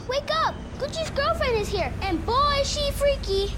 Wake up! Gucci's girlfriend is here, and boy, is she freaky.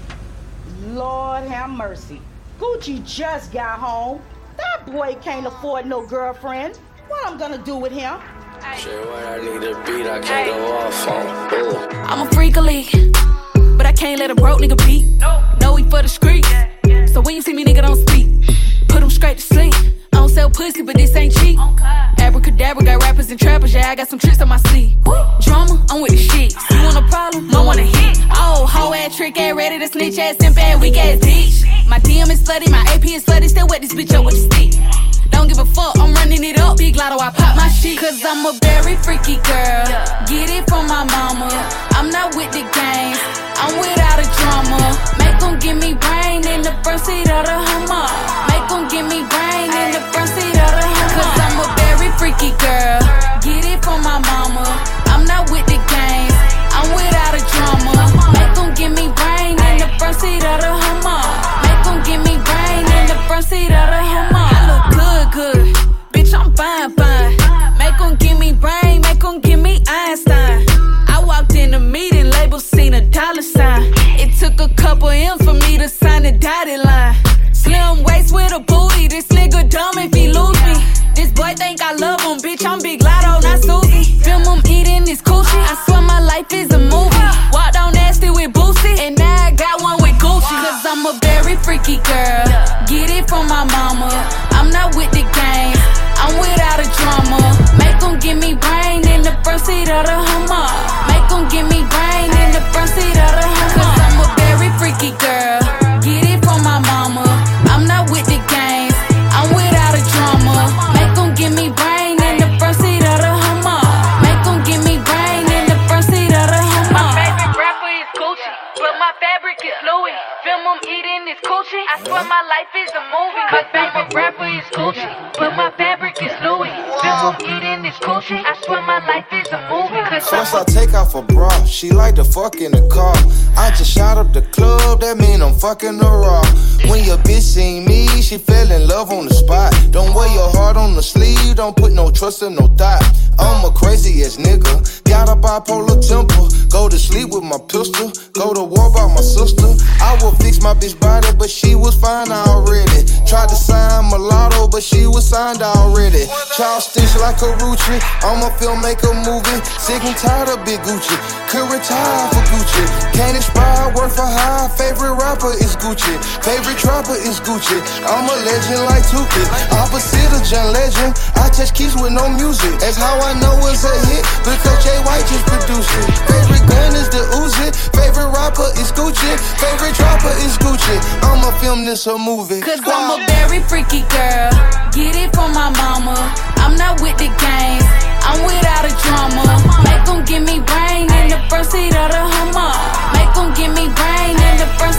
Lord have mercy. Gucci just got home. That boy can't afford no girlfriend. What I'm gonna do with him? Shit, what I need to beat, I can't go off on. Ooh. I'm a freak of league, but I can't let a broke nigga beat. No, he for the streets. So when you see me, nigga, don't speak. Put him straight to sleep. I don't sell pussy, but this ain't cheap. Abracadabra, got rappers and trappers, yeah, I got some tricks on my sleeve. Drama, I'm with the shit. You want a problem? I want a hit. Oh, hoe ass, trick ass, ready to snitch ass, simp ass, weak ass bitch. My DM is slutty, my AP is slutty, still wet this bitch up with the stick. Don't give a fuck, I'm running it up. Big lotto, I pop my shit. Cause I'm a very freaky girl. Get it from my mama. I'm not with the games, I'm without a drama. Make them give me brain in the front seat of the Hummer. Make them give me brain in the front seat of the Hummer. Cause I'm a very freaky girl. Get it from my mama. I'm not with the games, I'm without a drama. Make them give me brain in the front seat of the Hummer. Make them give me brain in the front seat of the Hummer. I look good. Bitch, I'm fine. Make them give me brain, make them give me Einstein. I walked in the meeting, label seen a dollar sign. It took a couple M's for me to sign the dotted line. Slim waist with a booty, this nigga dumb if he lose me. This boy think I love him, bitch, I'm Big Lotto, not Susie. Film him eating this coochie, I swear my life is a movie. Walked on nasty with Boosie, and now I got one with Gucci. Cause I'm a very freaky girl, get it from my mama. I'm not with the games, I'm without a drama. Make them give me brain in the front seat of the Hummer. Make them give me brain in the front seat of the Hummer. Cause I'm a very freaky girl, get it from my mama. I'm not with the games, I'm without a drama. Make them give me brain in the front seat of the Hummer. Make them give me brain in the front seat of the Hummer. My favorite rapper is Gucci, but my fabric is Louis. Film him eating this coochie, I swear my life is a movie. My favorite rapper is Gucci, but my fabric is Louis. Film him eating this coochie, I swear my life is a movie. First I take off a bra, she like to fuck in the car. I just shot up the club, that mean I'm fucking her raw. When your bitch seen me, she fell in love on the spot. Don't wear your heart on the sleeve, don't put no trust in no thought. I'm a crazy ass nigga, got a bipolar temper. Go to sleep with my pistol, go to war by my sister. I will fix my bitch body, but she was fine already. Tried to sign mulatto, but she was signed already. Child stitch like a Rucci, I'm a filmmaker movie. Sick and tired of Big Gucci, could retire for Gucci. Can't expire, work for high. Favorite rapper is Gucci, favorite trapper is Gucci. I'm a legend like Tupac, opposite of John Legend. I touch keys with no music, that's how I know it's a hit, because Jay White just produced it. Favorite gun is the Uzi, favorite rapper is Gucci, favorite trapper is Gucci. I'ma film this a movie. Cause I'm a very freaky girl, get it from my mama. I'm not with the games, I'm without a drama. Make them give me brain in the front seat of the Hummer. Make them give me brain in the front